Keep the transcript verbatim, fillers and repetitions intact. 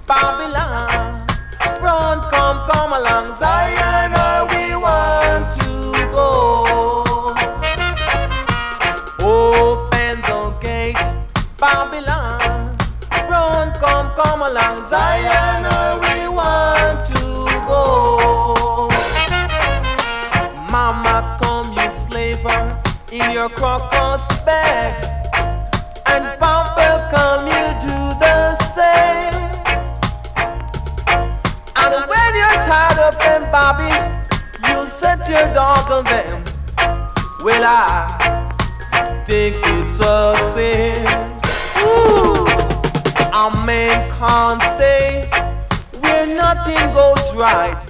Babylon. Run, come, come along, Zion, where we want to go. Open the gates, Babylon. Run, come, come along, Zion, where we want to go. Mama, come, you slaver, in your crocus bags. And Papa, come, you do the same. And when you're tired of them, Bobby, you'll set your dog on them. Well, I think it's a sin. Ooh, a man can't stay where nothing goes right.